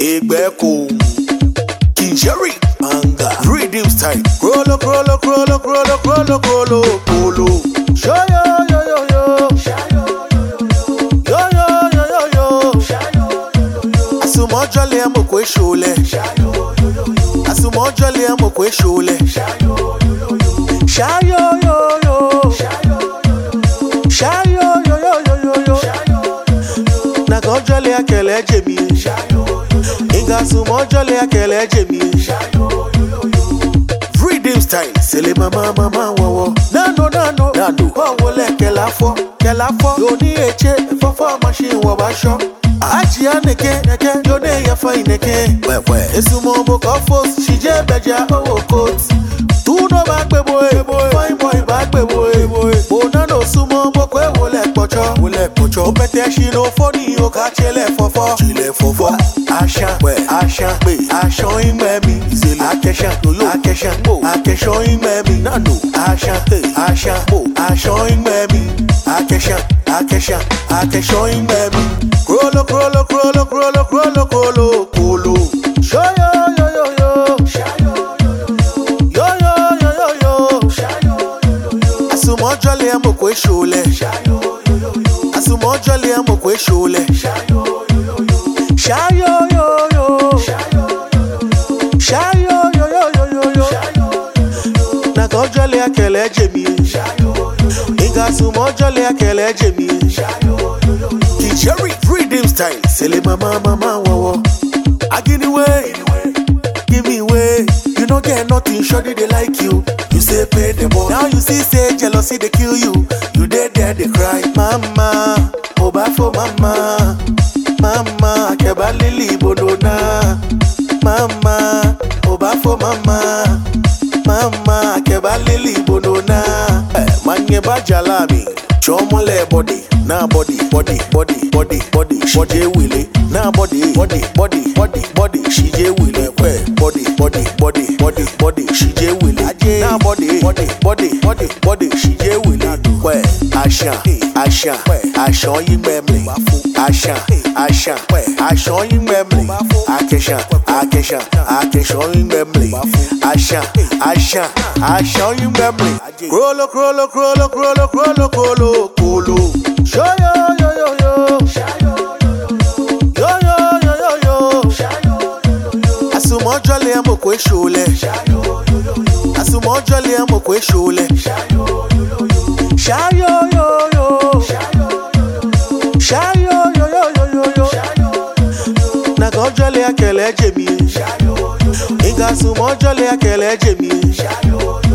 Egbeko, King Jerry, Anga, Rhythm Style, Krolo, Krolo, Krolo, Krolo, Krolo, Krolo, Krolo. Show yo yo yo yo, yo yo yo yo yo. Asumo jolly amokwe shole, asumo jolly amokwe shole. Shayo yo yo, shayo yo yo yo yo yo. Na go jolly akele jemi, inga sumo jolly akele jemi. Rhythm Style, sele mama mama wawo. Nano nano nano, wawo le kelafo. Yoni eche, fofo machine wabasho. Aji aneke neke, yone ya fine neke. Esumo boko fos, shije beja owo coat. Tu no back boy, fine boy back boy. Bonano sumo boko wole pocho. Opete shino foni oka chele fofo. Asha, be, asha imemi. Akesha, imemi. Nano, asha, imemi. Akesha, imemi. Krolo. Show yo. Asumo jolly amokwe shole. Asumo jolly amokwe shole. Shayo yo. Na go jolly akele jemi. Inga sumo jolly akele jemi. King Jerry, Rhythm Style, sele mama wawo. Agini way, give me way. You don't get nothing, shorty they like you. You say pay the boy. Now you see say jealousy they kill you. You there they cry, mama. Oba for mama. Akeba lili bodona. Mama, oba for mama. Akeba lili bodona. Manye bajalami. Chomole body, na body. Shije wile, na body. Shije wile, body. Shije wile, na body. Shije wile, Asha yi memle, Asha yi memle, Akesha yi memle, Asha yi memle. Krolo. Show yo. Asumo jolly amokwe shole. Asumo jolly amokwe shole. Shayo yo. Na go jolly akele jemi. Inga sumo jolly akele jemi.